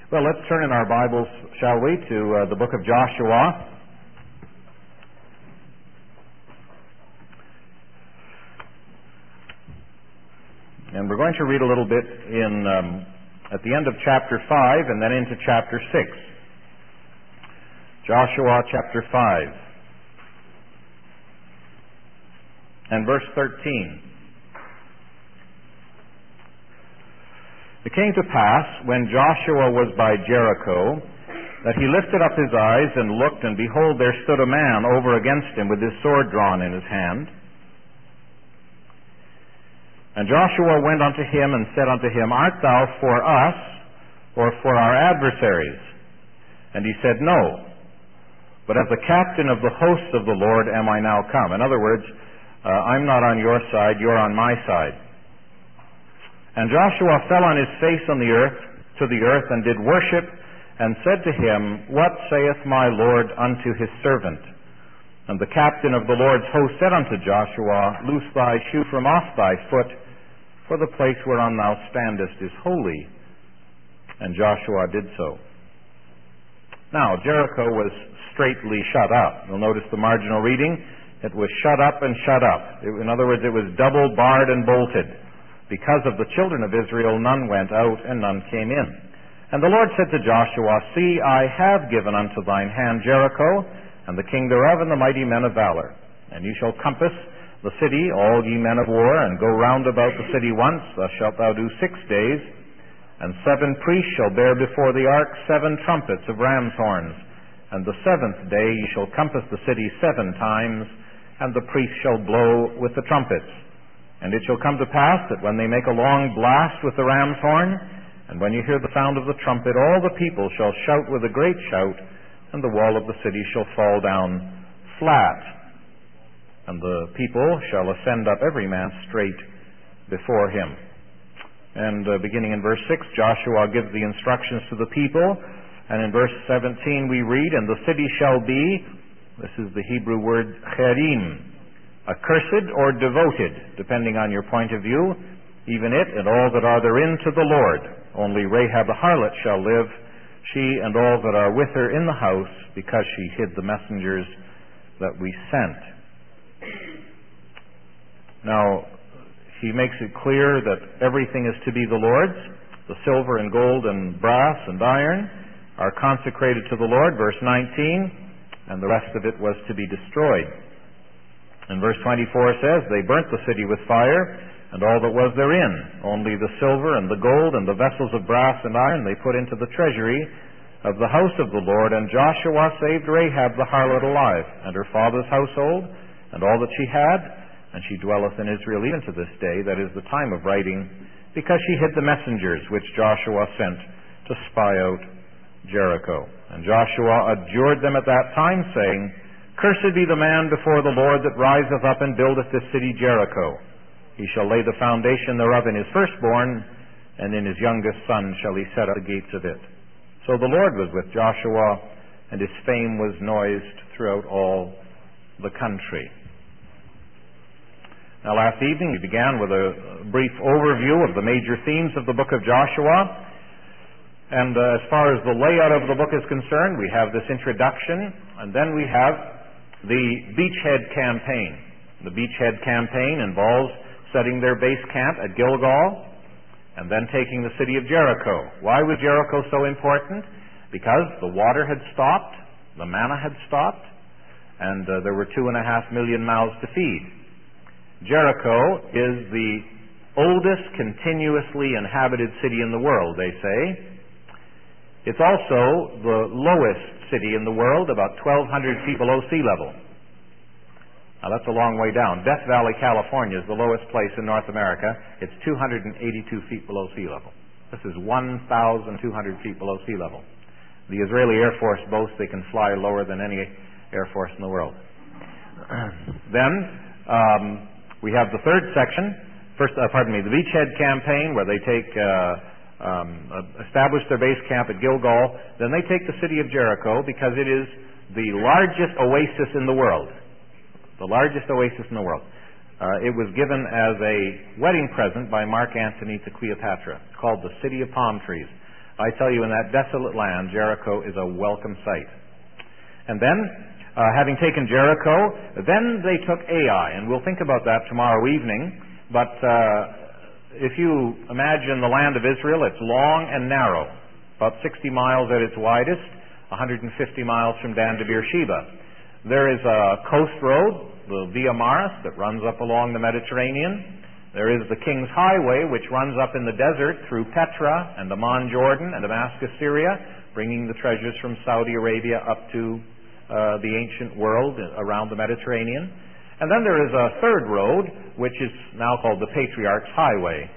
Well, let's turn in our Bibles, shall we, to the book of Joshua. And we're going to read a little bit at the end of chapter 5 and then into chapter 6. Joshua chapter 5 and verse 13. It came to pass, when Joshua was by Jericho, that he lifted up his eyes and looked, and behold, there stood a man over against him with his sword drawn in his hand. And Joshua went unto him and said unto him, Art thou for us, or for our adversaries? And he said, No, but as the captain of the hosts of the Lord am I now come. In other words, I'm not on your side, you're on my side. And Joshua fell on his face to the earth, and did worship, and said to him, What saith my Lord unto his servant? And the captain of the Lord's host said unto Joshua, Loose thy shoe from off thy foot, for the place whereon thou standest is holy. And Joshua did so. Now, Jericho was straitly shut up. You'll notice the marginal reading. It was shut up and shut up. In other words, it was double barred and bolted. Because of the children of Israel, none went out and none came in. And the Lord said to Joshua, See, I have given unto thine hand Jericho, and the king thereof, and the mighty men of valor. And you shall compass the city, all ye men of war, and go round about the city once. Thus shalt thou do 6 days. And 7 priests shall bear before the ark 7 trumpets of ram's horns. And the 7th day ye shall compass the city 7 times, and the priests shall blow with the trumpets. And it shall come to pass that when they make a long blast with the ram's horn, and when you hear the sound of the trumpet, all the people shall shout with a great shout, and the wall of the city shall fall down flat. And the people shall ascend up every man straight before him. And beginning in verse 6, Joshua gives the instructions to the people. And in verse 17 we read, And the city shall be, this is the Hebrew word cherim, accursed or devoted, depending on your point of view, even it and all that are therein to the Lord. Only Rahab the harlot shall live, she and all that are with her in the house, because she hid the messengers that we sent. Now, he makes it clear that everything is to be the Lord's. The silver and gold and brass and iron are consecrated to the Lord, verse 19, and the rest of it was to be destroyed. And verse 24 says, They burnt the city with fire, and all that was therein. Only the silver and the gold and the vessels of brass and iron they put into the treasury of the house of the Lord. And Joshua saved Rahab the harlot alive, and her father's household, and all that she had. And she dwelleth in Israel even to this day, that is the time of writing, because she hid the messengers which Joshua sent to spy out Jericho. And Joshua adjured them at that time, saying, Cursed be the man before the Lord that riseth up and buildeth this city Jericho. He shall lay the foundation thereof in his firstborn, and in his youngest son shall he set up the gates of it. So the Lord was with Joshua, and his fame was noised throughout all the country. Now, last evening we began with a brief overview of the major themes of the book of Joshua. And as far as the layout of the book is concerned, we have this introduction, and then we have the Beachhead Campaign. The Beachhead Campaign involves setting their base camp at Gilgal and then taking the city of Jericho. Why was Jericho so important? Because the water had stopped, the manna had stopped, and there were 2.5 million mouths to feed. Jericho is the oldest continuously inhabited city in the world, they say. It's also the lowest city in the world, about 1,200 feet below sea level. Now that's a long way down. Death Valley, California is the lowest place in North America. It's 282 feet below sea level. This is 1,200 feet below sea level. The Israeli Air Force boasts they can fly lower than any Air Force in the world. Then we have the third section, the Beachhead Campaign, where they take establish their base camp at Gilgal. Then they take the city of Jericho because it is the largest oasis in the world. The largest oasis in the world. It was given as a wedding present by Mark Antony to Cleopatra. It's called the City of Palm Trees. I tell you, in that desolate land, Jericho is a welcome sight. And then, having taken Jericho, then they took Ai, and we'll think about that tomorrow evening. But if you imagine the land of Israel, it's long and narrow, about 60 miles at its widest, 150 miles from Dan to Beersheba. There is a coast road, the Via Maris, that runs up along the Mediterranean. There is the King's Highway, which runs up in the desert through Petra and Amman, Jordan, and Damascus, Syria, bringing the treasures from Saudi Arabia up to the ancient world around the Mediterranean. And then there is a third road, which is now called the Patriarch's Highway,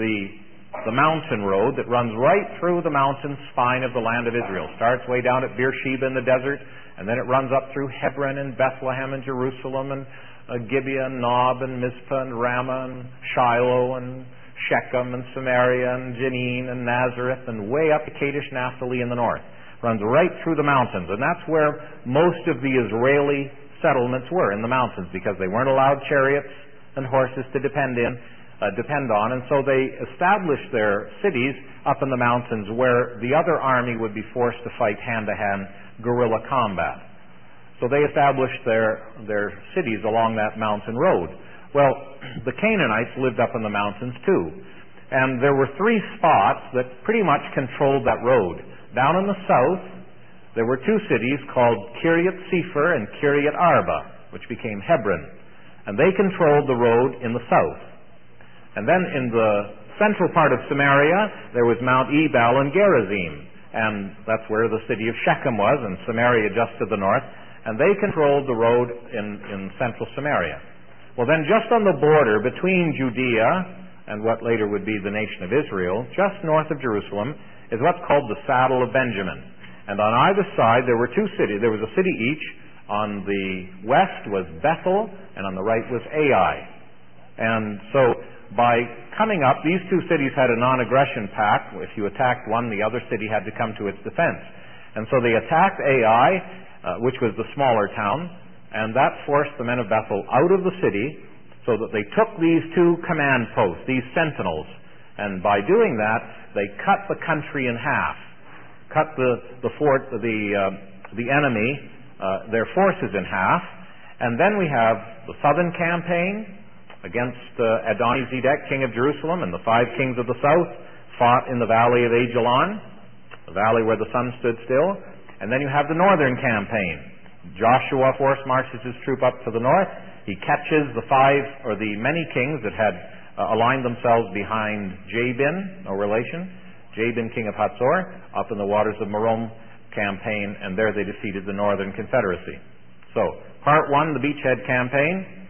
the mountain road that runs right through the mountain spine of the land of Israel. Starts way down at Beersheba in the desert, and then it runs up through Hebron and Bethlehem and Jerusalem and Gibeah and Nob and Mizpah and Ramah and Shiloh and Shechem and Samaria and Jenin and Nazareth and way up to Kadesh Naphtali in the north. Runs right through the mountains, and that's where most of the Israeli settlements were, in the mountains, because they weren't allowed chariots and horses to depend on, and so they established their cities up in the mountains where the other army would be forced to fight hand-to-hand guerrilla combat. So they established their cities along that mountain road. Well, the Canaanites lived up in the mountains too, and there were three spots that pretty much controlled that road. Down in the south, there were two cities called Kiryat Sefer and Kiryat Arba, which became Hebron, and they controlled the road in the south. And then in the central part of Samaria, there was Mount Ebal and Gerizim, and that's where the city of Shechem was, and Samaria just to the north, and they controlled the road in central Samaria. Well, then just on the border between Judea and what later would be the nation of Israel, just north of Jerusalem, is what's called the Saddle of Benjamin. And on either side there were two cities. There was a city each. On the west was Bethel, and on the right was Ai. And so by coming up, these two cities had a non-aggression pact. If you attacked one, the other city had to come to its defense. And so they attacked Ai, which was the smaller town, and that forced the men of Bethel out of the city, so that they took these two command posts, these sentinels, and by doing that, they cut the country in half, cut the enemy, their forces in half. And then we have the southern campaign against Adoni-Zedek, king of Jerusalem, and the 5 kings of the south fought in the valley of Ajalon, the valley where the sun stood still. And then you have the northern campaign. Joshua force marches his troop up to the north. He catches the many kings that had aligned themselves behind Jabin, no relation, Jabin, king of Hatzor, up in the waters of Merom campaign, and there they defeated the Northern Confederacy. So, part 1, the beachhead campaign,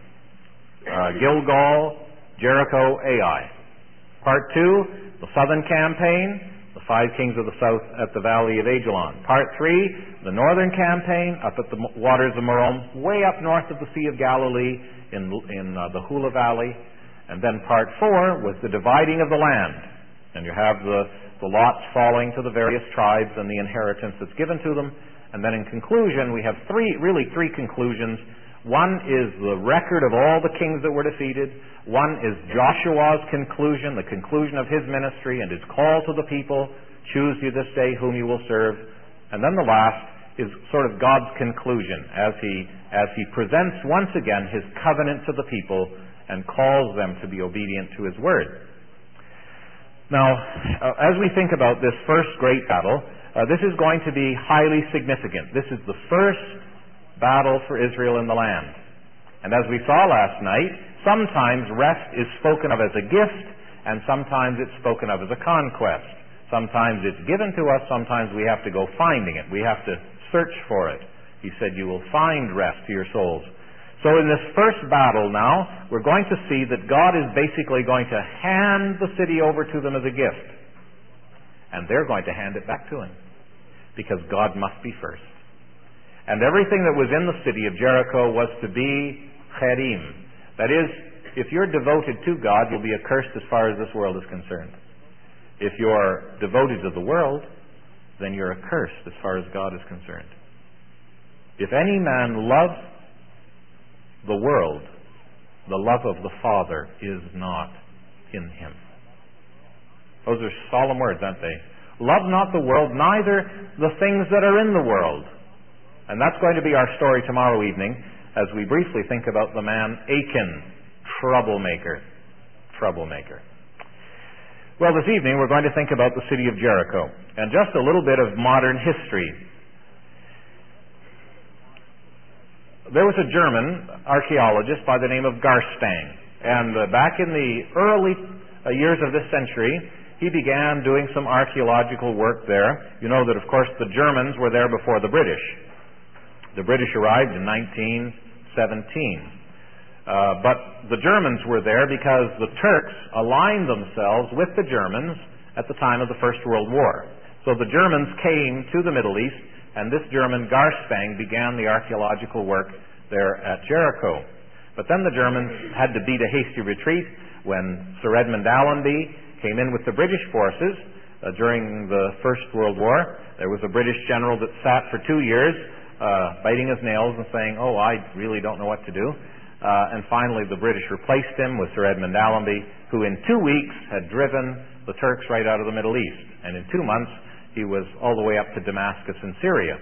Gilgal, Jericho, Ai. Part 2, the southern campaign, the 5 kings of the south at the valley of Ajalon. Part 3, the northern campaign up at the waters of Merom, way up north of the Sea of Galilee in the Hula Valley. And then part 4 was the dividing of the land. And you have the lots falling to the various tribes and the inheritance that's given to them. And then in conclusion, we have three conclusions. One is the record of all the kings that were defeated. One is Joshua's conclusion, the conclusion of his ministry and his call to the people, choose you this day whom you will serve. And then the last is sort of God's conclusion as he presents once again his covenant to the people and calls them to be obedient to his word. Now, as we think about this first great battle, this is going to be highly significant. This is the first battle for Israel in the land. And as we saw last night, sometimes rest is spoken of as a gift, and sometimes it's spoken of as a conquest. Sometimes it's given to us, sometimes we have to go finding it. We have to search for it. He said, you will find rest to your souls. So in this first battle now, we're going to see that God is basically going to hand the city over to them as a gift. And they're going to hand it back to him, because God must be first. And everything that was in the city of Jericho was to be cherim. That is, if you're devoted to God, you'll be accursed as far as this world is concerned. If you're devoted to the world, then you're accursed as far as God is concerned. If any man love the world, the love of the Father is not in him. Those are solemn words, aren't they? Love not the world, neither the things that are in the world. And that's going to be our story tomorrow evening as we briefly think about the man Achan, troublemaker. Well, this evening we're going to think about the city of Jericho and just a little bit of modern history. There was a German archaeologist by the name of Garstang, and back in the early years of this century, he began doing some archaeological work there. You know that, of course, the Germans were there before the British. The British arrived in 1917. But the Germans were there because the Turks aligned themselves with the Germans at the time of the First World War. So the Germans came to the Middle East, and this German Garstang began the archaeological work there at Jericho. But then the Germans had to beat a hasty retreat when Sir Edmund Allenby came in with the British forces during the First World War. There was a British general that sat for 2 years biting his nails and saying, "Oh, I really don't know what to do." And finally the British replaced him with Sir Edmund Allenby, who in 2 weeks had driven the Turks right out of the Middle East. And in 2 months he was all the way up to Damascus in Syria.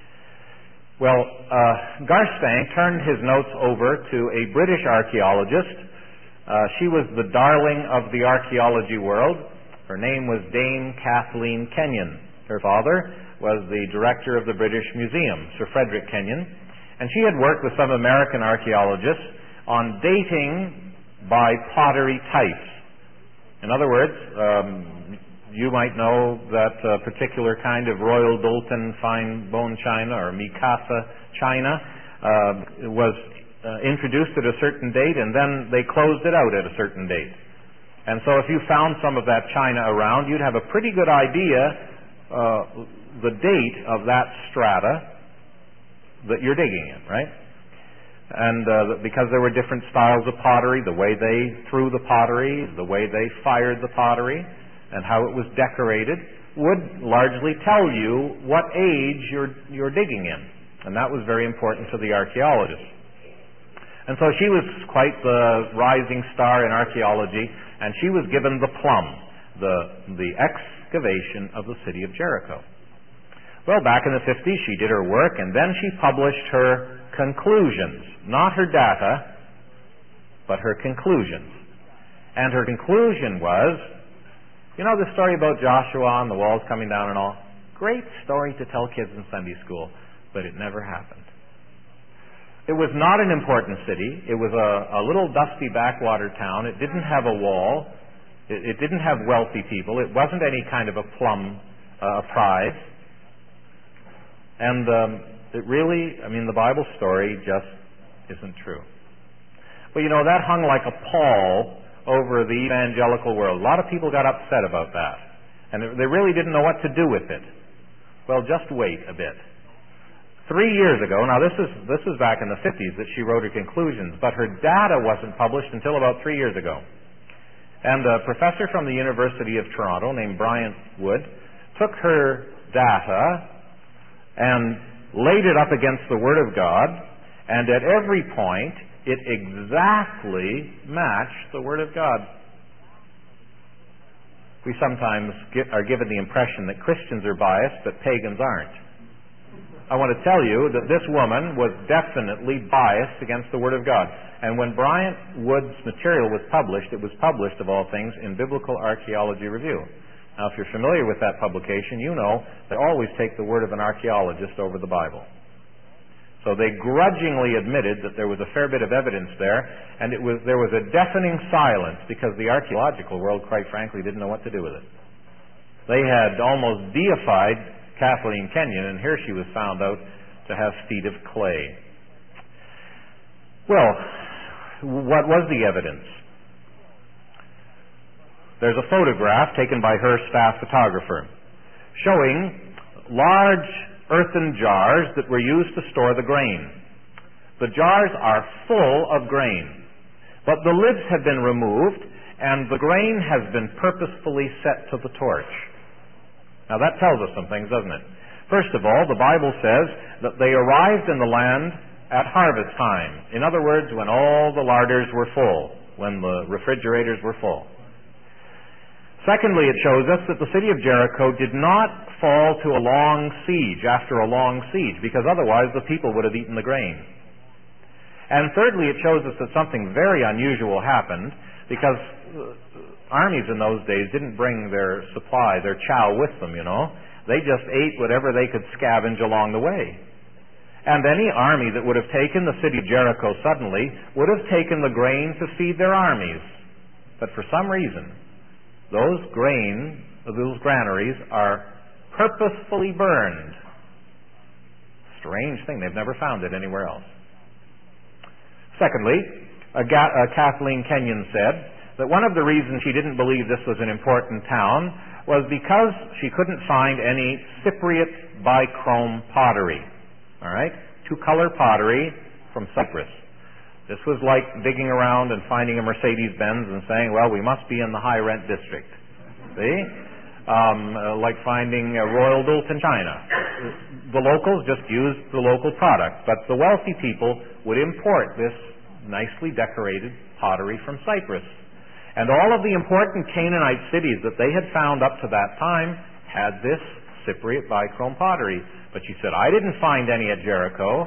Well, Garstang turned his notes over to a British archaeologist. She was the darling of the archaeology world. Her name was Dame Kathleen Kenyon. Her father was the director of the British Museum, Sir Frederick Kenyon. And she had worked with some American archaeologists on dating by pottery types. In other words, you might know that a particular kind of Royal Doulton fine bone china or Mikasa china was introduced at a certain date, and then they closed it out at a certain date. And so if you found some of that china around, you'd have a pretty good idea the date of that strata that you're digging in, right? And because there were different styles of pottery, the way they threw the pottery, the way they fired the pottery, and how it was decorated would largely tell you what age you're digging in. And that was very important to the archaeologist. And so she was quite the rising star in archaeology, and she was given the plum, the excavation of the city of Jericho. Well, back in the 50s, she did her work, and then she published her conclusions. Not her data, but her conclusions. And her conclusion was, you know the story about Joshua and the walls coming down and all? Great story to tell kids in Sunday school, but it never happened. It was not an important city. It was a little dusty backwater town. It didn't have a wall. It didn't have wealthy people. It wasn't any kind of a plum prize. And it really, the Bible story just isn't true. Well, you know, that hung like a pall over the evangelical world. A lot of people got upset about that. And they really didn't know what to do with it. Well, just wait a bit. 3 years ago, now this is back in the 50s that she wrote her conclusions, but her data wasn't published until about 3 years ago. And a professor from the University of Toronto named Bryant Wood took her data and laid it up against the Word of God, and at every point it exactly matched the Word of God. We sometimes are given the impression that Christians are biased, but pagans aren't. I want to tell you that this woman was definitely biased against the Word of God. And when Bryant Wood's material was published, it was published, of all things, in Biblical Archaeology Review. Now, if you're familiar with that publication, you know they always take the word of an archaeologist over the Bible. So they grudgingly admitted that there was a fair bit of evidence there, and there was a deafening silence because the archaeological world, quite frankly, didn't know what to do with it. They had almost deified Kathleen Kenyon, and here she was found out to have feet of clay. Well, what was the evidence? There's a photograph taken by her staff photographer showing large earthen jars that were used to store the grain. The jars are full of grain, but the lids have been removed and the grain has been purposefully set to the torch. Now that tells us some things, doesn't it? First of all, the Bible says that they arrived in the land at harvest time. In other words, when all the larders were full, when the refrigerators were full. Secondly, it shows us that the city of Jericho did not fall to a long siege after a long siege, because otherwise the people would have eaten the grain. And thirdly, it shows us that something very unusual happened, because armies in those days didn't bring their supply, their chow with them, you know. They just ate whatever they could scavenge along the way. And any army that would have taken the city of Jericho suddenly would have taken the grain to feed their armies. But for some reason, those granaries are purposefully burned. Strange thing, they've never found it anywhere else. Secondly, Kathleen Kenyon said that one of the reasons she didn't believe this was an important town was because she couldn't find any Cypriot bichrome pottery. All right? Two-color pottery from Cyprus. This was like digging around and finding a Mercedes-Benz and saying, well, we must be in the high-rent district. See? Like finding Royal Doulton China. The locals just used the local product, but the wealthy people would import this nicely decorated pottery from Cyprus. And all of the important Canaanite cities that they had found up to that time had this Cypriot bichrome pottery. But she said, I didn't find any at Jericho.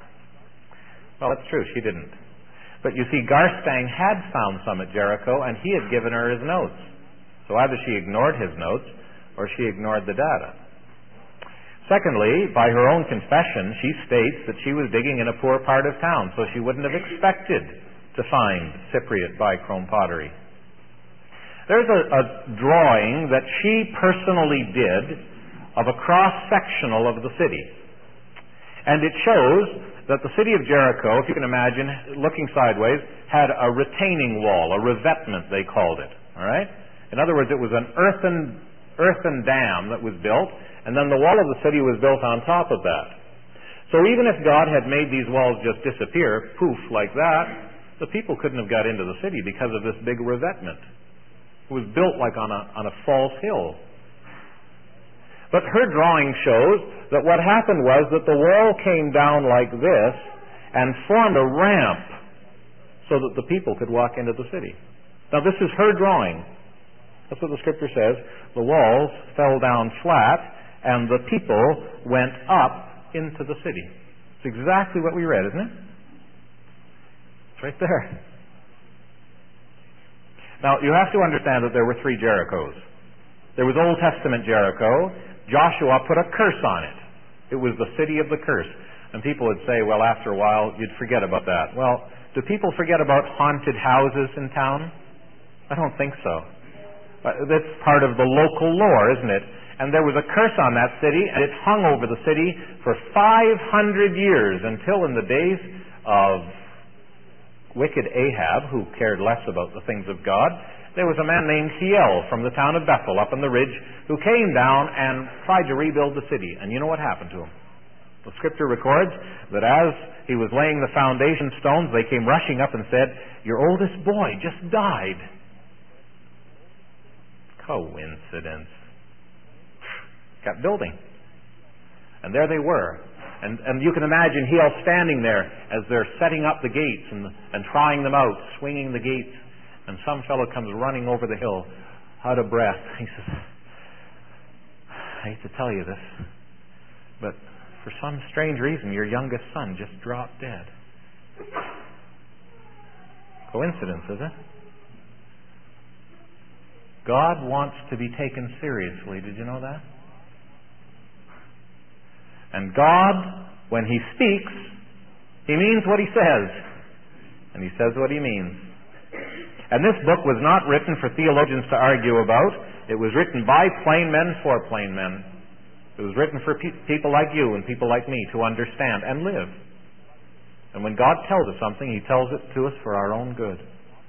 Well, that's true, she didn't. But you see, Garstang had found some at Jericho, and he had given her his notes. So either she ignored his notes, or she ignored the data. Secondly, by her own confession, she states that she was digging in a poor part of town, so she wouldn't have expected to find Cypriot bichrome pottery. There's a drawing that she personally did of a cross-sectional of the city. And it shows that the city of Jericho, if you can imagine, looking sideways, had a retaining wall, a revetment they called it. All right? In other words, it was an earthen dam that was built, and then the wall of the city was built on top of that. So even if God had made these walls just disappear, poof, like that, the people couldn't have got into the city because of this big revetment. It was built like on a false hill. But her drawing shows that what happened was that the wall came down like this and formed a ramp so that the people could walk into the city. Now this is her drawing. That's what the scripture says. The walls fell down flat and the people went up into the city. It's exactly what we read, isn't it? It's right there. Now, you have to understand that there were three Jerichos. There was Old Testament Jericho. Joshua put a curse on it. It was the city of the curse. And people would say, well, after a while, you'd forget about that. Well, do people forget about haunted houses in town? I don't think so. That's part of the local lore, isn't it? And there was a curse on that city, and it hung over the city for 500 years until in the days of wicked Ahab, who cared less about the things of God, there was a man named Hiel from the town of Bethel up on the ridge who came down and tried to rebuild the city. And you know what happened to him? The scripture records that as he was laying the foundation stones, they came rushing up and said, your oldest boy just died. Coincidence. Kept building. And there they were. And you can imagine Hiel standing there as they're setting up the gates and trying them out, swinging the gates. And some fellow comes running over the hill, out of breath. He says, I hate to tell you this, but for some strange reason, your youngest son just dropped dead. Coincidence, is it? God wants to be taken seriously. Did you know that? And God, when He speaks, He means what He says. And He says what He means. And this book was not written for theologians to argue about. It was written by plain men for plain men. It was written for people like you and people like me to understand and live. And when God tells us something, He tells it to us for our own good.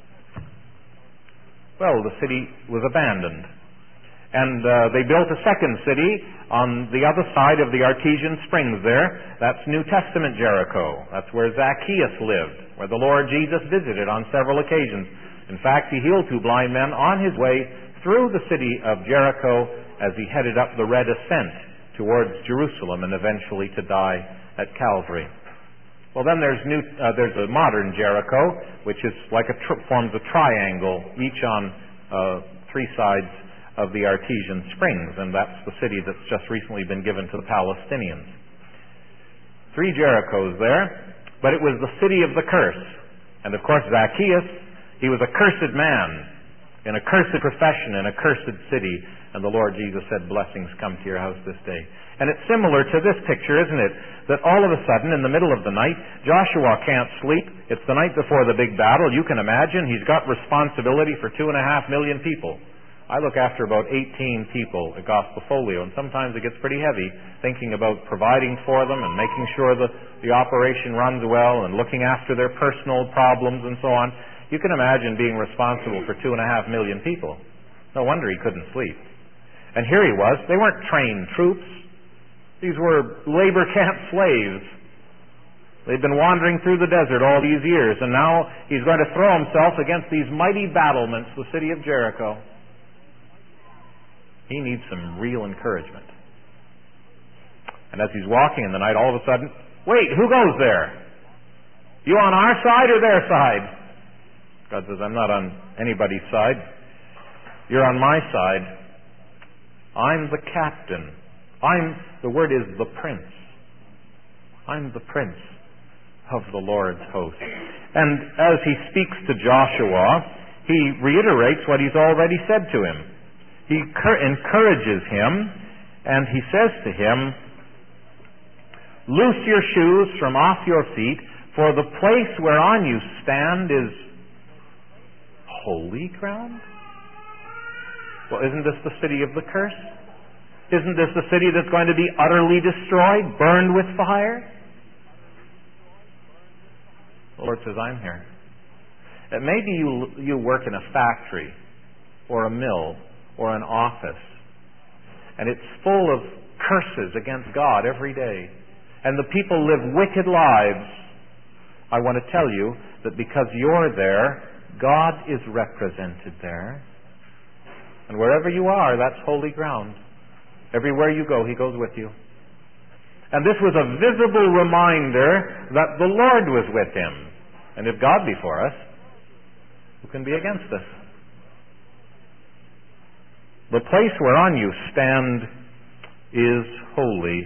Well, the city was abandoned. And they built a second city on the other side of the Artesian Springs there. That's New Testament Jericho. That's where Zacchaeus lived, where the Lord Jesus visited on several occasions. In fact, He healed 2 blind men on His way through the city of Jericho as He headed up the Red Ascent towards Jerusalem and eventually to die at Calvary. Well, then there's a modern Jericho, which is like forms a triangle, each on 3 sides of the Artesian Springs, and that's the city that's just recently been given to the Palestinians. 3 Jerichos there, but it was the city of the curse. And of course Zacchaeus, he was a cursed man, in a cursed profession, in a cursed city, and the Lord Jesus said, blessings come to your house this day. And it's similar to this picture, isn't it? That all of a sudden, in the middle of the night, Joshua can't sleep. It's the night before the big battle. You can imagine he's got responsibility for 2.5 million people. I look after about 18 people at Gospel Folio, and sometimes it gets pretty heavy thinking about providing for them and making sure that the operation runs well and looking after their personal problems and so on. You can imagine being responsible for 2.5 million people. No wonder he couldn't sleep. And here he was. They weren't trained troops. These were labor camp slaves. They'd been wandering through the desert all these years, and now he's going to throw himself against these mighty battlements, the city of Jericho. He needs some real encouragement. And as he's walking in the night, all of a sudden, wait, who goes there? You on our side or their side? God says, I'm not on anybody's side. You're on my side. I'm the captain. The word is the prince. I'm the prince of the Lord's host. And as he speaks to Joshua, he reiterates what he's already said to him. He encourages him, and he says to him, loose your shoes from off your feet, for the place whereon you stand is holy ground? Well, isn't this the city of the curse? Isn't this the city that's going to be utterly destroyed, burned with fire? The Lord says, I'm here. And maybe you work in a factory or a mill or an office, and it's full of curses against God every day, and the people live wicked lives. I want to tell you that because you're there, God is represented there. And wherever you are, that's holy ground. Everywhere you go, He goes with you. And this was a visible reminder that the Lord was with him. And if God be for us, who can be against us? The place whereon you stand is holy.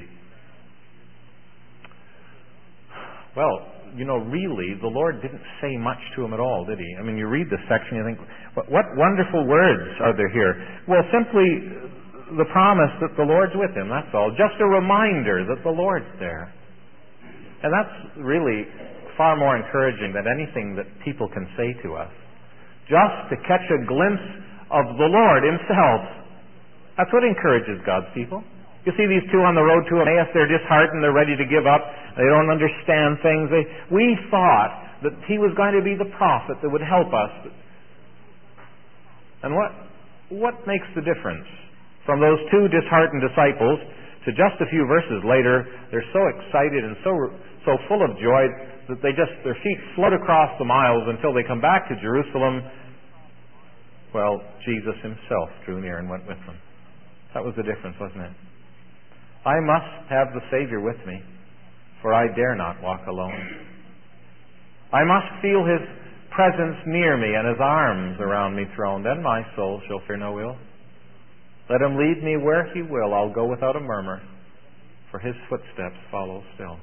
Well, really, the Lord didn't say much to him at all, did He? I mean, you read this section, you think, what wonderful words are there here? Well, simply the promise that the Lord's with him, that's all. Just a reminder that the Lord's there. And that's really far more encouraging than anything that people can say to us. Just to catch a glimpse of the Lord Himself. That's what encourages God's people. You see these two on the road to Emmaus, they're disheartened, they're ready to give up, they don't understand things. We thought that He was going to be the prophet that would help us. And what makes the difference? From those two disheartened disciples to just a few verses later, they're so excited and so full of joy that their feet float across the miles until they come back to Jerusalem. Well, Jesus Himself drew near and went with them. That was the difference, wasn't it? I must have the Savior with me, for I dare not walk alone. I must feel His presence near me and His arms around me thrown. Then my soul shall fear no ill. Let Him lead me where He will. I'll go without a murmur, for His footsteps follow still.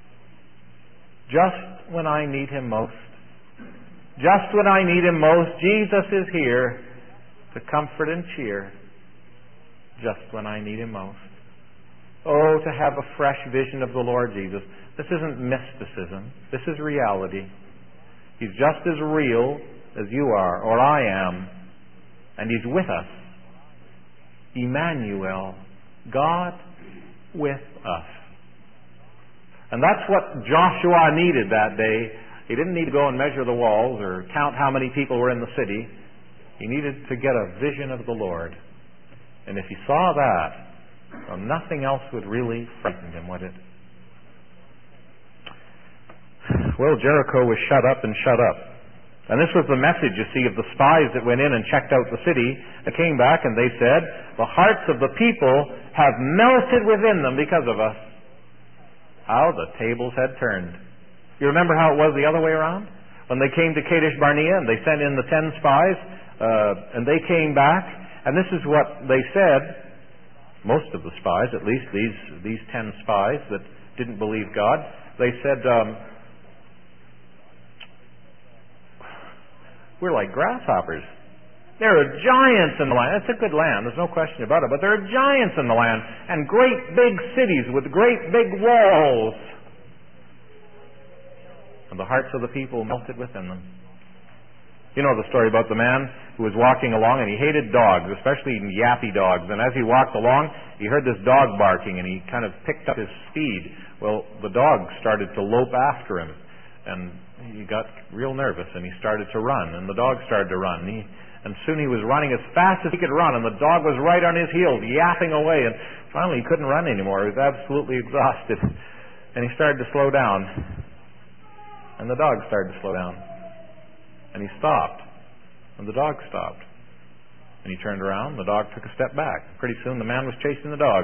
Just when I need Him most, just when I need Him most, Jesus is here to comfort and cheer. Just when I need Him most. Oh, to have a fresh vision of the Lord Jesus. This isn't mysticism. This is reality. He's just as real as you are, or I am, and He's with us. Emmanuel, God with us. And that's what Joshua needed that day. He didn't need to go and measure the walls or count how many people were in the city. He needed to get a vision of the Lord. And if he saw that, well, nothing else would really frighten him, would it? Well, Jericho was shut up and shut up. And this was the message, you see, of the spies that went in and checked out the city. They came back and they said, the hearts of the people have melted within them because of us. How the tables had turned. You remember how it was the other way around? When they came to Kadesh Barnea and they sent in the 10 spies, and they came back, And this is what they said, most of the spies, at least these 10 spies that didn't believe God. They said, we're like grasshoppers. There are giants in the land. It's a good land, there's no question about it, but there are giants in the land, and great big cities with great big walls. And the hearts of the people melted within them. You know the story about the man who was walking along, and he hated dogs, especially yappy dogs. And as he walked along, he heard this dog barking, and he kind of picked up his speed. Well, the dog started to lope after him, and he got real nervous, and he started to run, and the dog started to run. And soon he was running as fast as he could run, and the dog was right on his heels, yapping away. And finally he couldn't run anymore. He was absolutely exhausted. And he started to slow down. And the dog started to slow down. And he stopped. And the dog stopped. And he turned around, the dog took a step back. Pretty soon the man was chasing the dog.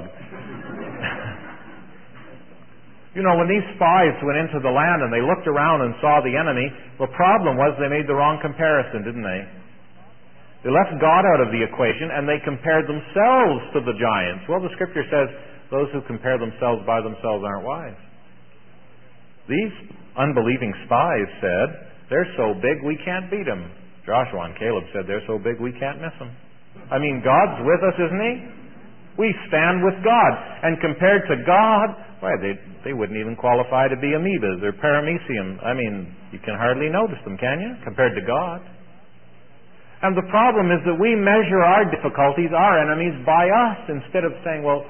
You know, when these spies went into the land and they looked around and saw the enemy, the problem was they made the wrong comparison, didn't they? They left God out of the equation and they compared themselves to the giants. Well, the Scripture says those who compare themselves by themselves aren't wise. These unbelieving spies said, they're so big we can't beat them. Joshua and Caleb said, they're so big we can't miss them. I mean, God's with us, isn't He? We stand with God. And compared to God, why, they wouldn't even qualify to be amoebas or paramecium. I mean, you can hardly notice them, can you? Compared to God. And the problem is that we measure our difficulties, our enemies, by us, instead of saying, well,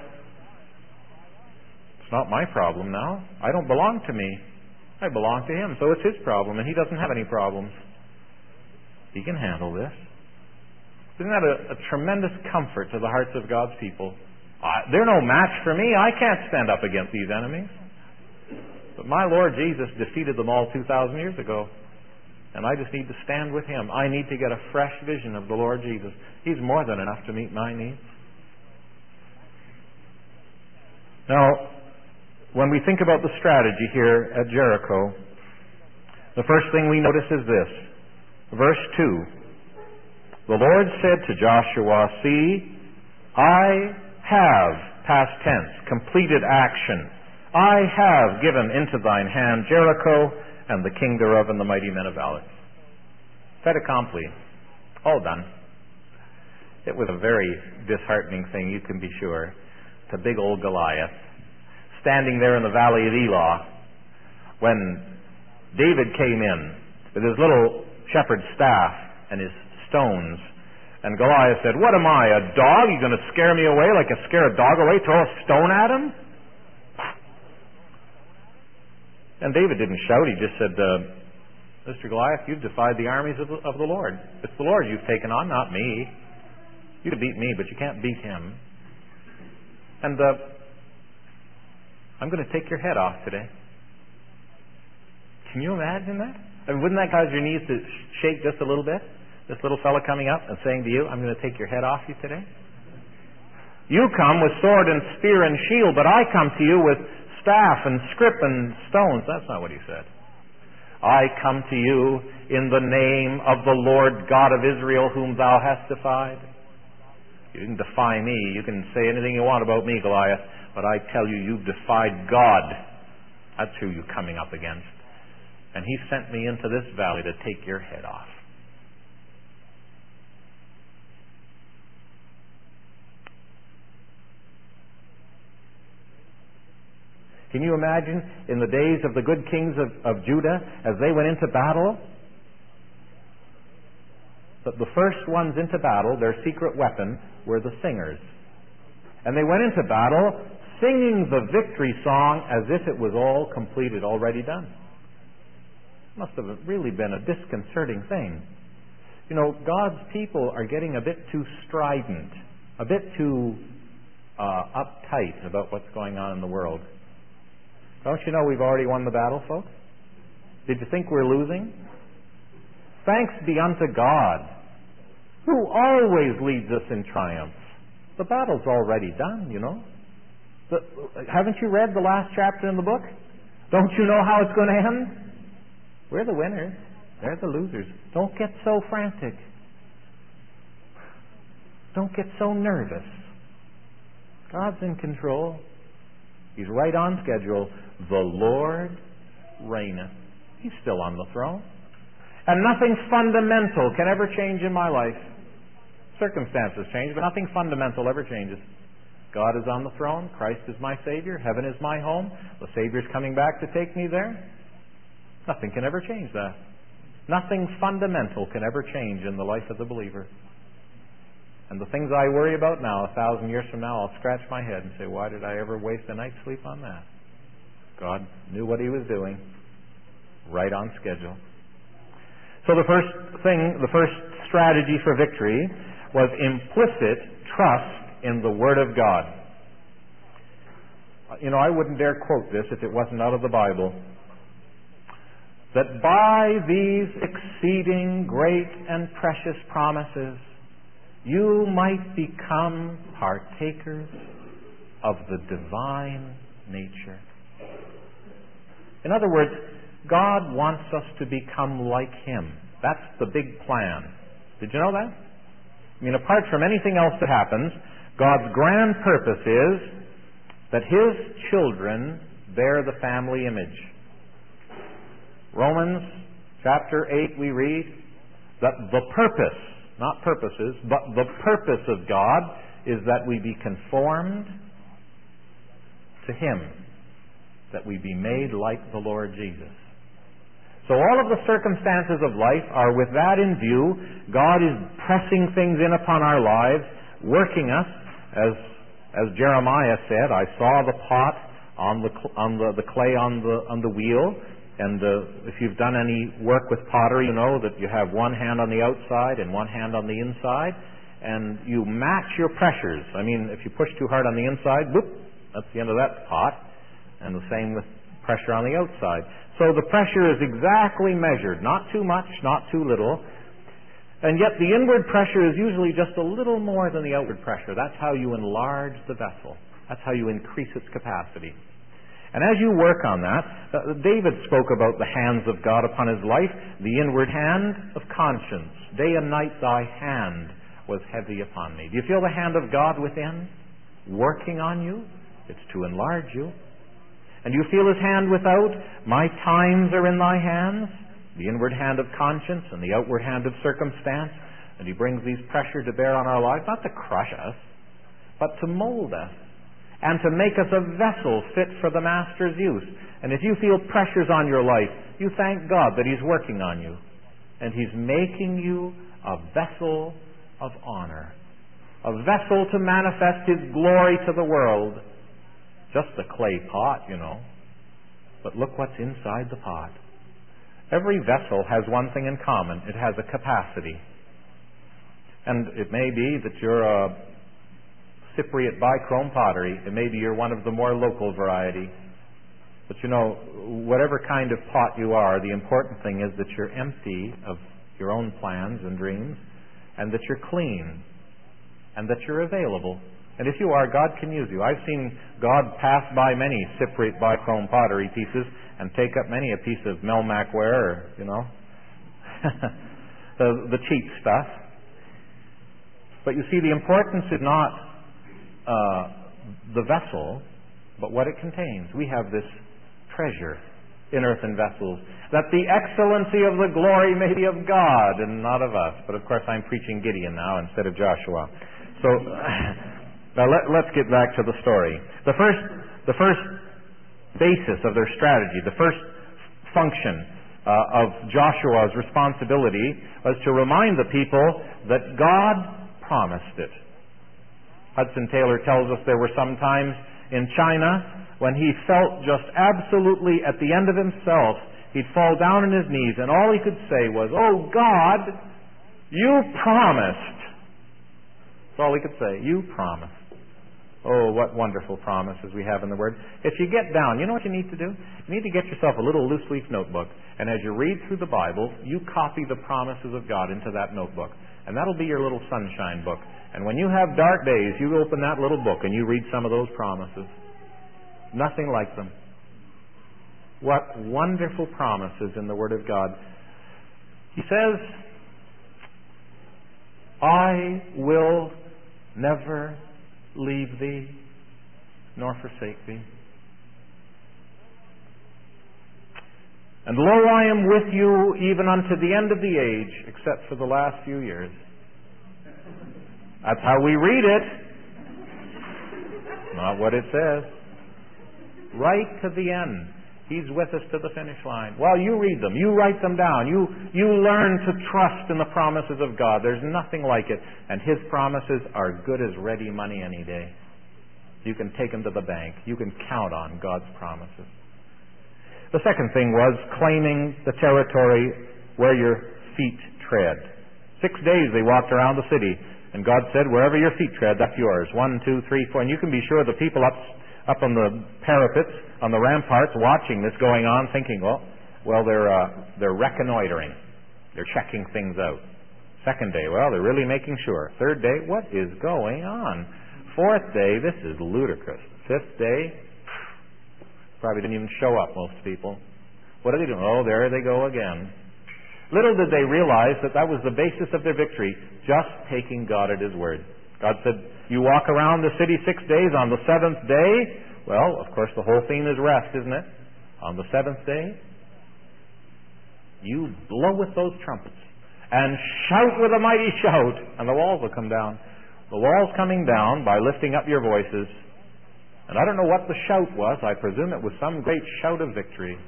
it's not my problem now. I don't belong to me. I belong to Him. So it's His problem, and He doesn't have any problems. He can handle this. Isn't that a tremendous comfort to the hearts of God's people? They're no match for me. I can't stand up against these enemies. But my Lord Jesus defeated them all 2,000 years ago. And I just need to stand with Him. I need to get a fresh vision of the Lord Jesus. He's more than enough to meet my needs. Now, when we think about the strategy here at Jericho, the first thing we notice is this. Verse 2. The Lord said to Joshua, see, I have, past tense, completed action. I have given into thine hand Jericho, and the king thereof, and the mighty men of valor. Fait accompli. All done. It was a very disheartening thing, you can be sure, to big old Goliath, standing there in the valley of Elah, when David came in with his little shepherd's staff and his stones, and Goliath said, what am I, a dog? You going to scare me away like you scare a dog away? Throw a stone at him? And David didn't shout. He just said, Mr. Goliath, you've defied the armies of the Lord. It's the Lord you've taken on, not me. You can beat me, but you can't beat Him. And I'm going to take your head off today. Can you imagine that? I mean, wouldn't that cause your knees to shake just a little bit? This little fella coming up and saying to you, I'm going to take your head off you today? You come with sword and spear and shield, but I come to you with staff and scrip and stones. That's not what he said. I come to you in the name of the Lord God of Israel, whom thou hast defied. You didn't defy me. You can say anything you want about me, Goliath, but I tell you, you've defied God. That's who you're coming up against. And He sent me into this valley to take your head off. Can you imagine in the days of the good kings of Judah, as they went into battle, that the first ones into battle, their secret weapon, were the singers. And they went into battle singing the victory song as if it was all completed, already done. Must have really been a disconcerting thing. You know, God's people are getting a bit too strident, a bit too uptight about what's going on in the world. Don't you know we've already won the battle, folks? Did you think we're losing? Thanks be unto God, who always leads us in triumph. The battle's already done, you know. Haven't you read the last chapter in the book? Don't you know how it's going to end? We're the winners. They're the losers. Don't get so frantic. Don't get so nervous. God's in control. He's right on schedule. The Lord reigneth. He's still on the throne. And nothing fundamental can ever change in my life. Circumstances change, but nothing fundamental ever changes. God is on the throne. Christ is my Savior. Heaven is my home. The Savior's coming back to take me there. Nothing can ever change that. Nothing fundamental can ever change in the life of the believer. And the things I worry about now, 1,000 years from now, I'll scratch my head and say, why did I ever waste a night's sleep on that? God knew what He was doing, right on schedule. So the first strategy for victory was implicit trust in the Word of God. I wouldn't dare quote this if it wasn't out of the Bible. That by these exceeding great and precious promises, you might become partakers of the divine nature. In other words, God wants us to become like Him. That's the big plan. Did you know that? Apart from anything else that happens, God's grand purpose is that His children bear the family image. Romans chapter 8 we read that the purpose, not purposes, but the purpose of God is that we be conformed to Him, that we be made like the Lord Jesus. So all of the circumstances of life are with that in view. God is pressing things in upon our lives, working us, as Jeremiah said, I saw the pot on the clay on the wheel. And if you've done any work with pottery, you know that you have one hand on the outside and one hand on the inside, and you match your pressures. If you push too hard on the inside, whoop, that's the end of that pot, and the same with pressure on the outside. So the pressure is exactly measured, not too much, not too little, and yet the inward pressure is usually just a little more than the outward pressure. That's how you enlarge the vessel. That's how you increase its capacity. And as you work on that, David spoke about the hands of God upon his life, the inward hand of conscience. Day and night thy hand was heavy upon me. Do you feel the hand of God within, working on you? It's to enlarge you. And you feel His hand without? My times are in thy hands. The inward hand of conscience and the outward hand of circumstance. And He brings these pressure to bear on our lives, not to crush us, but to mold us, and to make us a vessel fit for the Master's use. And if you feel pressures on your life, you thank God that He's working on you. And He's making you a vessel of honor. A vessel to manifest His glory to the world. Just a clay pot, But look what's inside the pot. Every vessel has one thing in common. It has a capacity. And it may be that you're a Cypriot bichrome pottery. It may be you're one of the more local variety. But whatever kind of pot you are, the important thing is that you're empty of your own plans and dreams, and that you're clean, and that you're available. And if you are, God can use you. I've seen God pass by many Cypriot bichrome pottery pieces and take up many a piece of Melmac ware, the cheap stuff. But you see, the importance is not the vessel, but what it contains. We have this treasure in earthen vessels, that the excellency of the glory may be of God and not of us. But of course I'm preaching Gideon now instead of Joshua. So now let's get back to the story. The first basis of their strategy, the first function of Joshua's responsibility was to remind the people that God promised it. Hudson Taylor tells us there were some times in China when he felt just absolutely at the end of himself. He'd fall down on his knees and all he could say was, "Oh God, you promised." That's all he could say. You promised. Oh, what wonderful promises we have in the Word. If you get down, you know what you need to do? You need to get yourself a little loose leaf notebook, and as you read through the Bible, you copy the promises of God into that notebook. And that'll be your little sunshine book. And when you have dark days, you open that little book and you read some of those promises. Nothing like them. What wonderful promises in the Word of God. He says, I will never leave thee nor forsake thee. And lo, I am with you even unto the end of the age, except for the last few years. That's how we read it. Not what it says. Right to the end. He's with us to the finish line. Well, you read them. You write them down. You learn to trust in the promises of God. There's nothing like it. And His promises are good as ready money any day. You can take them to the bank. You can count on God's promises. The second thing was claiming the territory where your feet tread. 6 days they walked around the city. And God said, wherever your feet tread, that's yours. 1, 2, 3, 4. And you can be sure the people up on the parapets, on the ramparts, watching this going on, thinking, well, they're reconnoitering. They're checking things out. Second day, well, they're really making sure. Third day, what is going on? Fourth day, this is ludicrous. Fifth day, probably didn't even show up, most people. What are they doing? Oh, there they go again. Little did they realize that was the basis of their victory, just taking God at His word. God said, you walk around the city 6 days. On the seventh day, well, of course, the whole theme is rest, isn't it? On the seventh day, you blow with those trumpets and shout with a mighty shout, and the walls will come down. The walls coming down by lifting up your voices. And I don't know what the shout was. I presume it was some great shout of victory.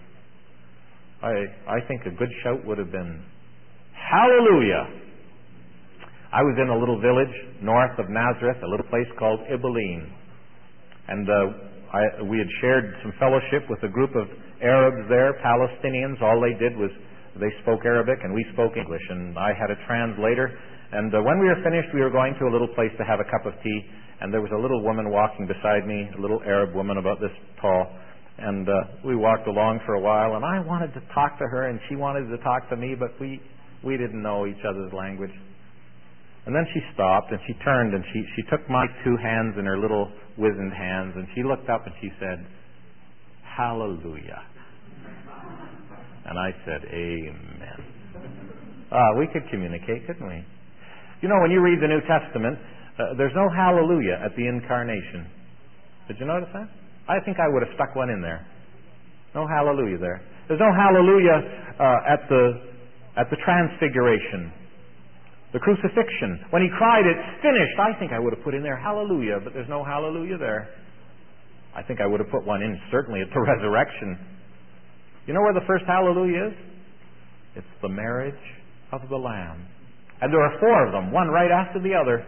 I think a good shout would have been, Hallelujah! I was in a little village north of Nazareth, a little place called Ibilene. And we had shared some fellowship with a group of Arabs there, Palestinians. All they did was they spoke Arabic and we spoke English. And I had a translator. And when we were finished, we were going to a little place to have a cup of tea. And there was a little woman walking beside me, a little Arab woman about this tall. And we walked along for a while, and I wanted to talk to her, and she wanted to talk to me, but we didn't know each other's language. And then she stopped, and she turned, and she took my two hands in her little wizened hands, and she looked up and she said, Hallelujah. And I said, Amen. We could communicate, couldn't we? You know, when you read the New Testament, there's no hallelujah at the incarnation. Did you notice that? I think I would have stuck one in there. No hallelujah there. There's no hallelujah at the transfiguration, the crucifixion. When He cried, it's finished, I think I would have put in there hallelujah, but there's no hallelujah there. I think I would have put one in certainly at the resurrection. You know where the first hallelujah is? It's the marriage of the Lamb. And there are 4 of them, one right after the other.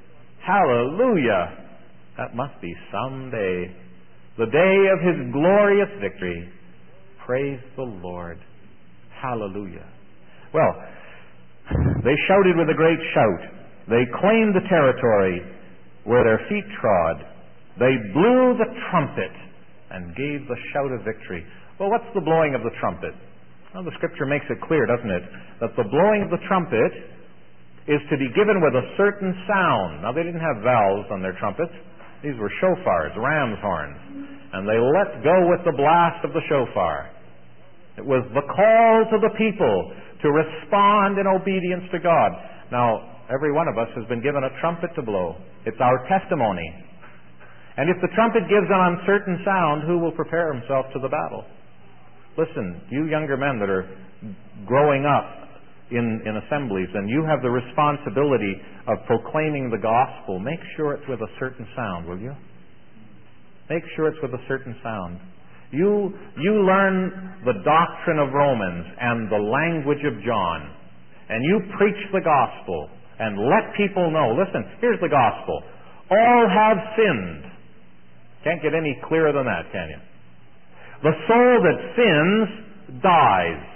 Hallelujah! That must be someday. The day of His glorious victory. Praise the Lord. Hallelujah. Well, they shouted with a great shout. They claimed the territory where their feet trod. They blew the trumpet and gave the shout of victory. Well, what's the blowing of the trumpet? Well, the Scripture makes it clear, doesn't it, that the blowing of the trumpet is to be given with a certain sound. Now, they didn't have valves on their trumpets. These were shofars, ram's horns. And they let go with the blast of the shofar. It was the call to the people to respond in obedience to God. Now, every one of us has been given a trumpet to blow. It's our testimony. And if the trumpet gives an uncertain sound, who will prepare himself to the battle? Listen, you younger men that are growing up in assemblies, and you have the responsibility of proclaiming the gospel, make sure it's with a certain sound, will you? Make sure it's with a certain sound. You learn the doctrine of Romans and the language of John, and you preach the gospel and let people know, listen, here's the gospel. All have sinned. Can't get any clearer than that, can you? The soul that sins dies.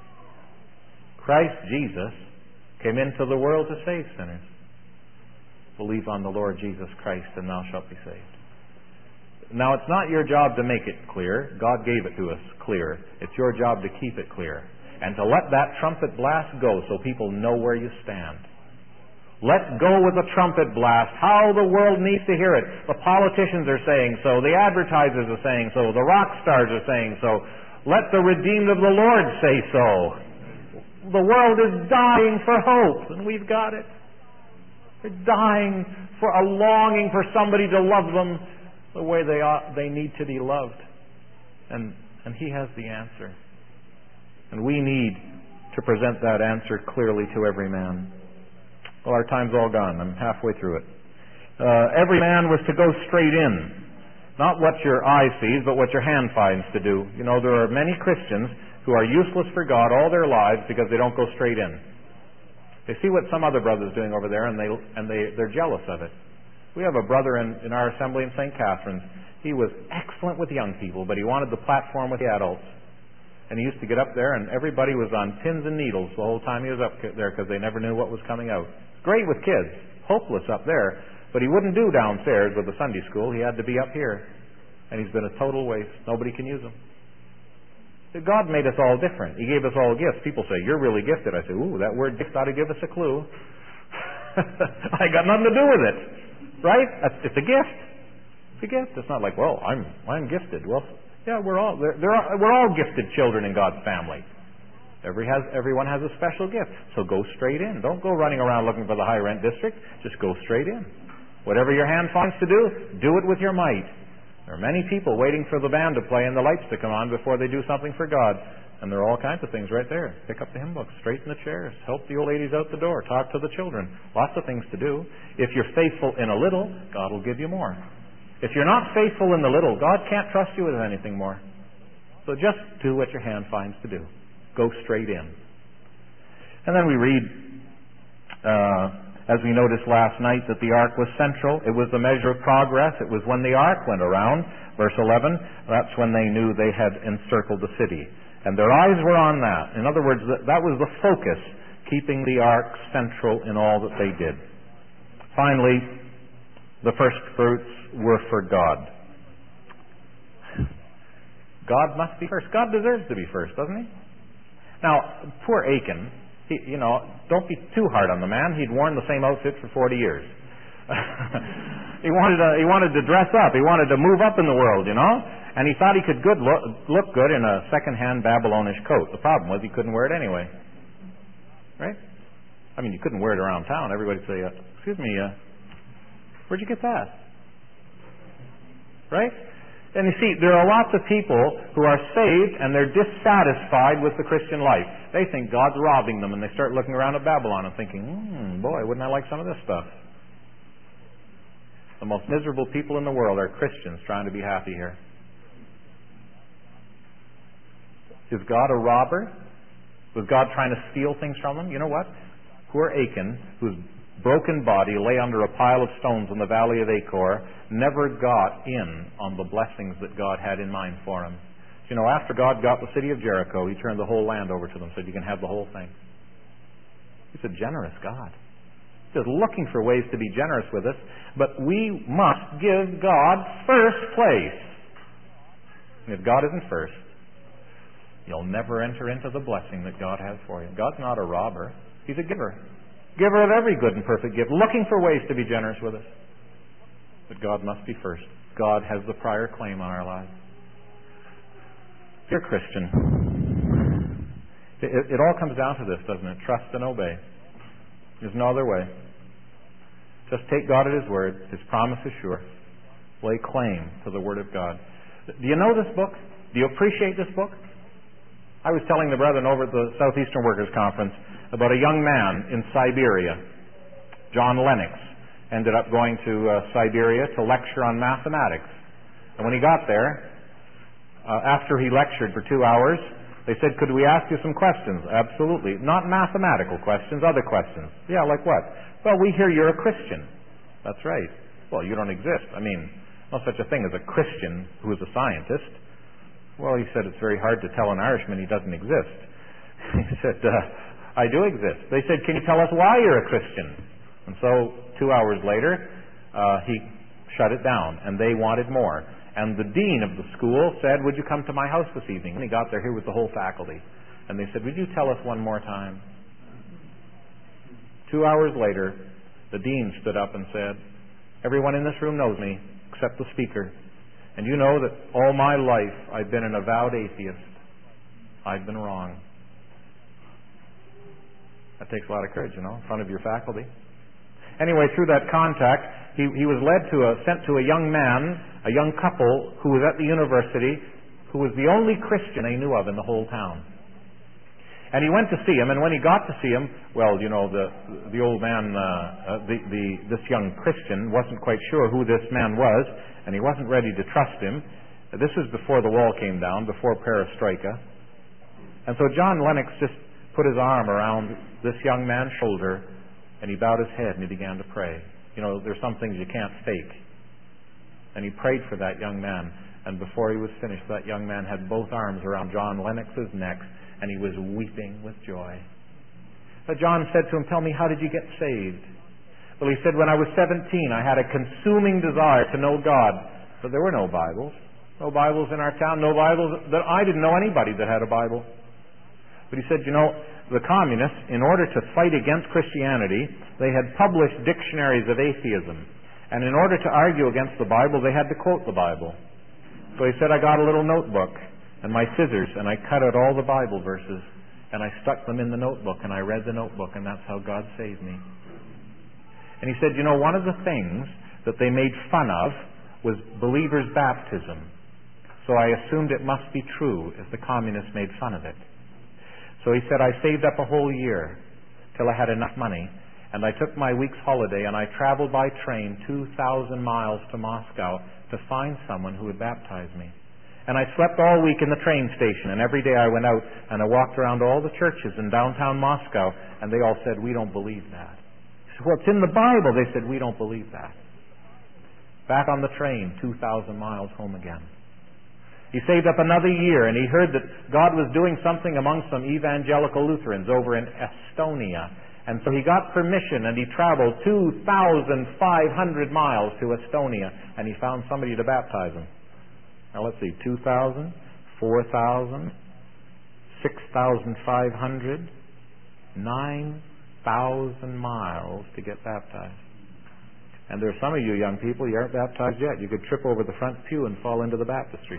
Christ Jesus came into the world to save sinners. Believe on the Lord Jesus Christ and thou shalt be saved. Now, it's not your job to make it clear. God gave it to us clear. It's your job to keep it clear. And to let that trumpet blast go so people know where you stand. Let go with the trumpet blast. How the world needs to hear it. The politicians are saying so. The advertisers are saying so. The rock stars are saying so. Let the redeemed of the Lord say so. The world is dying for hope, and we've got it. They're dying for a longing for somebody to love them the way they need to be loved. And He has the answer. And we need to present that answer clearly to every man. Well, our time's all gone. I'm halfway through it. Every man was to go straight in. Not what your eye sees, but what your hand finds to do. You know, there are many Christians who are useless for God all their lives because they don't go straight in. They see what some other brother's doing over there, and they're jealous of it. We have a brother in our assembly in St. Catharines. He was excellent with young people, but he wanted the platform with the adults. And he used to get up there, and everybody was on pins and needles the whole time he was up there because they never knew what was coming out. Great with kids, hopeless up there, but he wouldn't do downstairs with the Sunday school. He had to be up here. And he's been a total waste. Nobody can use him. God made us all different. He gave us all gifts. People say, you're really gifted. I say, ooh, that word gift ought to give us a clue. I got nothing to do with it. Right? It's a gift. It's a gift. It's not like, well, I'm gifted. Well, yeah, we're all gifted children in God's family. Everyone has a special gift. So go straight in. Don't go running around looking for the high rent district. Just go straight in. Whatever your hand finds to do it with your might. There are many people waiting for the band to play and the lights to come on before they do something for God. And there are all kinds of things right there. Pick up the hymn books, straighten the chairs, help the old ladies out the door, talk to the children. Lots of things to do. If you're faithful in a little, God will give you more. If you're not faithful in the little, God can't trust you with anything more. So just do what your hand finds to do. Go straight in. And then we read, as we noticed last night, that the ark was central. It was the measure of progress. It was when the ark went around. Verse 11, that's when they knew they had encircled the city. And their eyes were on that. In other words, that was the focus, keeping the ark central in all that they did. Finally, the first fruits were for God. God must be first. God deserves to be first, doesn't He? Now, poor Achan, don't be too hard on the man. He'd worn the same outfit for 40 years. He wanted to dress up. He wanted to move up in the world, and he thought he could look good in a second-hand Babylonish coat. The problem was he couldn't wear it anyway. Right? I mean, you couldn't wear it around town. Everybody'd say, excuse me, where'd you get that? Right? And you see, there are lots of people who are saved and they're dissatisfied with the Christian life. They think God's robbing them, and they start looking around at Babylon and thinking, boy, wouldn't I like some of this stuff? The most miserable people in the world are Christians trying to be happy here. Is God a robber? Was God trying to steal things from them? You know what? Poor Achan, whose broken body lay under a pile of stones in the valley of Achor, never got in on the blessings that God had in mind for him. After God got the city of Jericho, He turned the whole land over to them, said, you can have the whole thing. He's a generous God. He's looking for ways to be generous with us, but we must give God first place. And if God isn't first, you'll never enter into the blessing that God has for you. God's not a robber. He's a giver. Giver of every good and perfect gift, looking for ways to be generous with us. But God must be first. God has the prior claim on our lives. Dear Christian, it all comes down to this, doesn't it? Trust and obey. There's no other way. Just take God at His word. His promise is sure. Lay claim to the Word of God. Do you know this book? Do you appreciate this book? I was telling the brethren over at the Southeastern Workers Conference about a young man in Siberia, John Lennox, ended up going to Siberia to lecture on mathematics. And when he got there, after he lectured for 2 hours, they said, could we ask you some questions? Absolutely. Not mathematical questions, other questions. Yeah, like what? Well, we hear you're a Christian. That's right. Well, you don't exist. I mean, no such a thing as a Christian who is a scientist. Well, he said, it's very hard to tell an Irishman he doesn't exist. He said, I do exist. They said, can you tell us why you're a Christian? And so 2 hours later, he shut it down, and they wanted more. And the dean of the school said, would you come to my house this evening? And he got there, here was the whole faculty. And they said, would you tell us one more time? 2 hours later, the dean stood up and said, everyone in this room knows me, except the speaker. And you know that all my life I've been an avowed atheist. I've been wrong. That takes a lot of courage, in front of your faculty. Anyway, through that contact, he was sent to a young man, a young couple who was at the university, who was the only Christian they knew of in the whole town. And he went to see him, and when he got to see him, well, you know, the old man, this young Christian wasn't quite sure who this man was, and he wasn't ready to trust him. This is before the wall came down, before perestroika. And so John Lennox just put his arm around this young man's shoulder, and he bowed his head and he began to pray. You know, there's some things you can't fake. And he prayed for that young man, and before he was finished, that young man had both arms around John Lennox's neck, and he was weeping with joy. But John said to him, "Tell me, how did you get saved?" Well, he said, "When I was 17, I had a consuming desire to know God." But there were no Bibles. No Bibles in our town. No Bibles. I didn't know anybody that had a Bible. But he said, you know, the communists, in order to fight against Christianity, they had published dictionaries of atheism. And in order to argue against the Bible, they had to quote the Bible. So he said, I got a little notebook and my scissors, and I cut out all the Bible verses, and I stuck them in the notebook, and I read the notebook, and that's how God saved me. And he said, you know, one of the things that they made fun of was believers' baptism. So I assumed it must be true if the communists made fun of it. So he said, I saved up a whole year till I had enough money, and I took my week's holiday, and I traveled by train 2,000 miles to Moscow to find someone who would baptize me. And I slept all week in the train station, and every day I went out and I walked around all the churches in downtown Moscow, and they all said, we don't believe that. I said, well, it's in the Bible. They said, we don't believe that. Back on the train, 2,000 miles home again. He saved up another year, and he heard that God was doing something among some evangelical Lutherans over in Estonia. And so he got permission, and he traveled 2,500 miles to Estonia, and he found somebody to baptize him. Now let's see, 2,000, 4,000, 6,500, 9,000 miles to get baptized. And there are some of you young people, you aren't baptized yet. You could trip over the front pew and fall into the baptistry.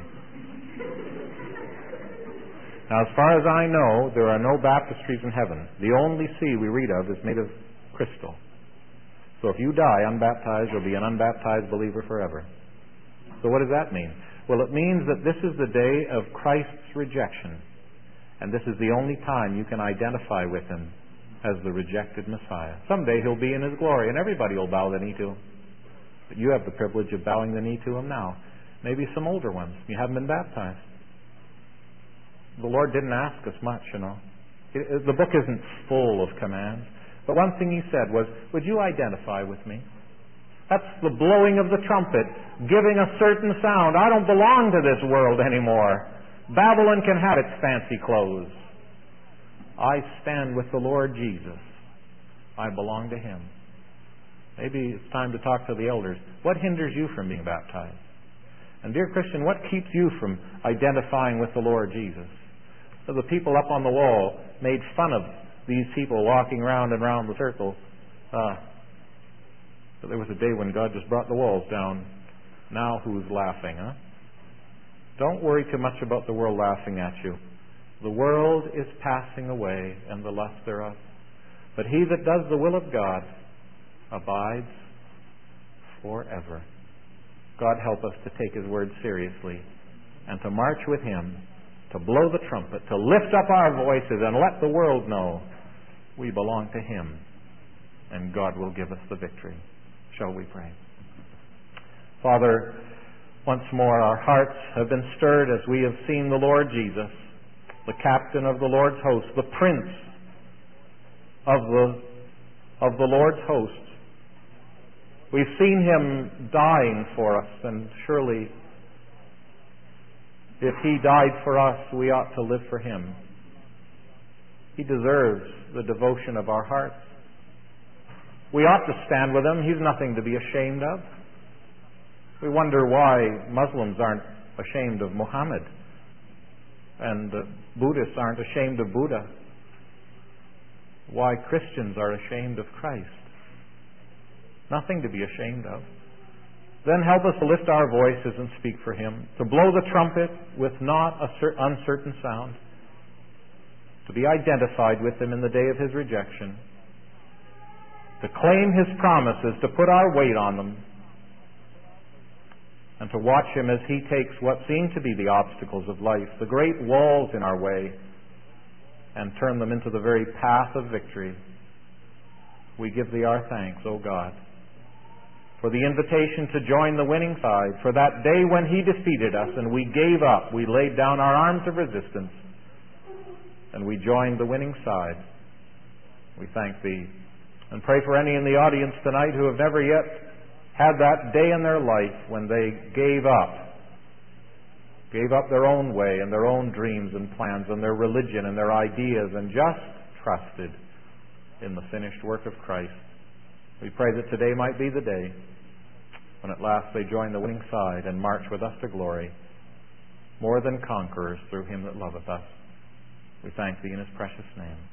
Now, as far as I know, there are no baptistries in heaven. The only sea we read of is made of crystal. So if you die unbaptized, you'll be an unbaptized believer forever. So what does that mean? Well, it means that this is the day of Christ's rejection. And this is the only time you can identify with him as the rejected Messiah. Someday he'll be in his glory, and everybody will bow the knee to him. But you have the privilege of bowing the knee to him now. Maybe some older ones. You haven't been baptized. The Lord didn't ask us much, you know. The book isn't full of commands. But one thing he said was, would you identify with me? That's the blowing of the trumpet, giving a certain sound. I don't belong to this world anymore. Babylon can have its fancy clothes. I stand with the Lord Jesus. I belong to him. Maybe it's time to talk to the elders. What hinders you from being baptized? And dear Christian, what keeps you from identifying with the Lord Jesus? So the people up on the wall made fun of these people walking round and round the circle. But there was a day when God just brought the walls down. Now who's laughing, huh? Don't worry too much about the world laughing at you. The world is passing away, and the lust thereof. But he that does the will of God abides forever. God help us to take his word seriously and to march with him, to blow the trumpet, to lift up our voices and let the world know we belong to him, and God will give us the victory. Shall we pray? Father, once more our hearts have been stirred as we have seen the Lord Jesus, the captain of the Lord's host, the prince of the Lord's host. We've seen him dying for us, and surely if he died for us, we ought to live for him. He deserves the devotion of our hearts. We ought to stand with him. He's nothing to be ashamed of. We wonder why Muslims aren't ashamed of Muhammad, and Buddhists aren't ashamed of Buddha. Why Christians are ashamed of Christ. Nothing to be ashamed of. Then help us to lift our voices and speak for him, to blow the trumpet with not an uncertain sound, to be identified with him in the day of his rejection, to claim His promises, to put our weight on them, and to watch Him as He takes what seem to be the obstacles of life, the great walls in our way, and turn them into the very path of victory. We give Thee our thanks, O God, for the invitation to join the winning side, for that day when He defeated us and we gave up, we laid down our arms of resistance, and we joined the winning side. We thank Thee and pray for any in the audience tonight who have never yet had that day in their life when they gave up their own way and their own dreams and plans and their religion and their ideas and just trusted in the finished work of Christ. We pray that today might be the day when at last they join the winning side and march with us to glory, more than conquerors through Him that loveth us. We thank Thee in His precious name.